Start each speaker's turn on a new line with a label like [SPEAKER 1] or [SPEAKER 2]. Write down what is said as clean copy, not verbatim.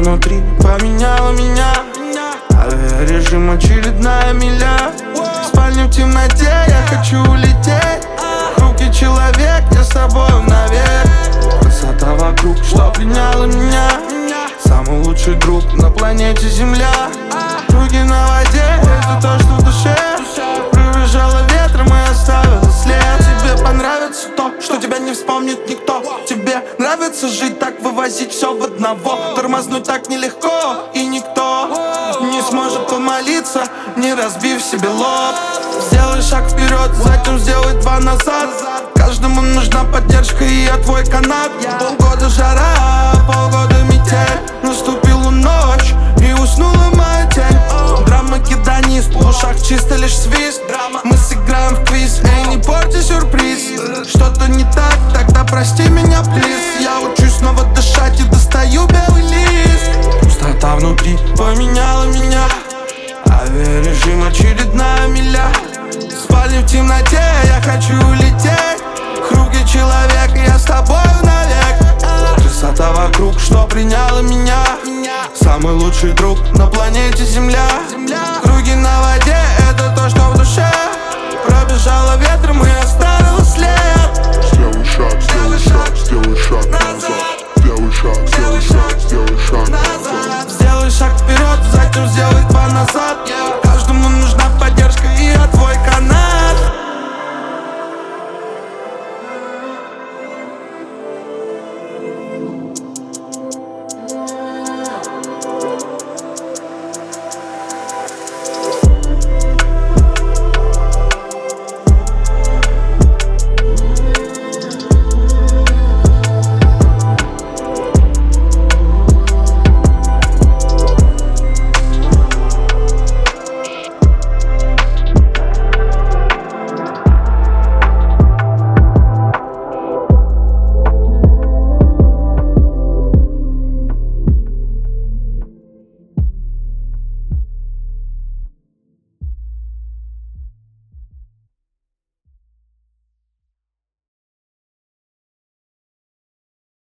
[SPEAKER 1] внутри поменяла меня. Авиарежим, очередная миля. В спальне в темноте, я хочу улететь. Хрупкий человек, я с тобою навек. Красота вокруг, что пленяла меня. Самый лучший друг на планете Земля. Руки на воде, это то, что в душе. Пробежала ветром и оставила след. Тебе понравится то, что тебя не вспомнит никто. Тебе нравится жить так, вывозить все в одного. Тормознуть так нелегко, и никто не сможет помолиться, не разбив себе лоб. Сделай шаг вперед, затем сделай два назад. Каждому нужна поддержка, и я твой канат. Полгода жара, полгода метель. Наступила ночь, и уснула моя тень. Драма гедонист, в ушах чисто лишь свист. Мы сыграем в квиз, эй, не порти сюрприз. Что-то не так, тогда прости меня, плиз. Я учусь снова дышать и достаю белый лист. Пустота внутри поменяла меня. Авиарежим, очередная миля. В спальне в темноте, я хочу улететь. Хрупкий человек, я с тобою навек. Красота вокруг, что приняла меня. Самый лучший друг на планете Земля. Круги на воде,